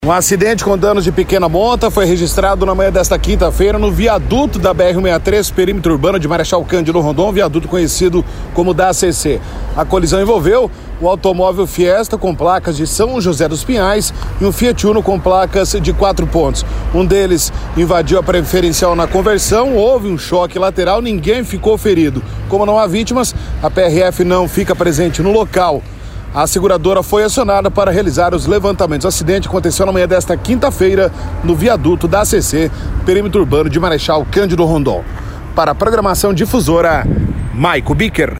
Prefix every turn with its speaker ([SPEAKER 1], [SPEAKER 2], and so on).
[SPEAKER 1] Um acidente com danos de pequena monta foi registrado na manhã desta quinta-feira no viaduto da BR-163, perímetro urbano de Marechal Cândido Rondon, viaduto conhecido como da ACC. A colisão envolveu o automóvel Fiesta com placas de São José dos Pinhais e um Fiat Uno com placas de 4 pontos. Um deles invadiu a preferencial na conversão, houve um choque lateral, ninguém ficou ferido. Como não há vítimas, a PRF não fica presente no local. A seguradora foi acionada para realizar os levantamentos. O acidente aconteceu na manhã desta quinta-feira no viaduto da ACC, perímetro urbano de Marechal Cândido Rondon. Para a programação difusora, Maico Bicker.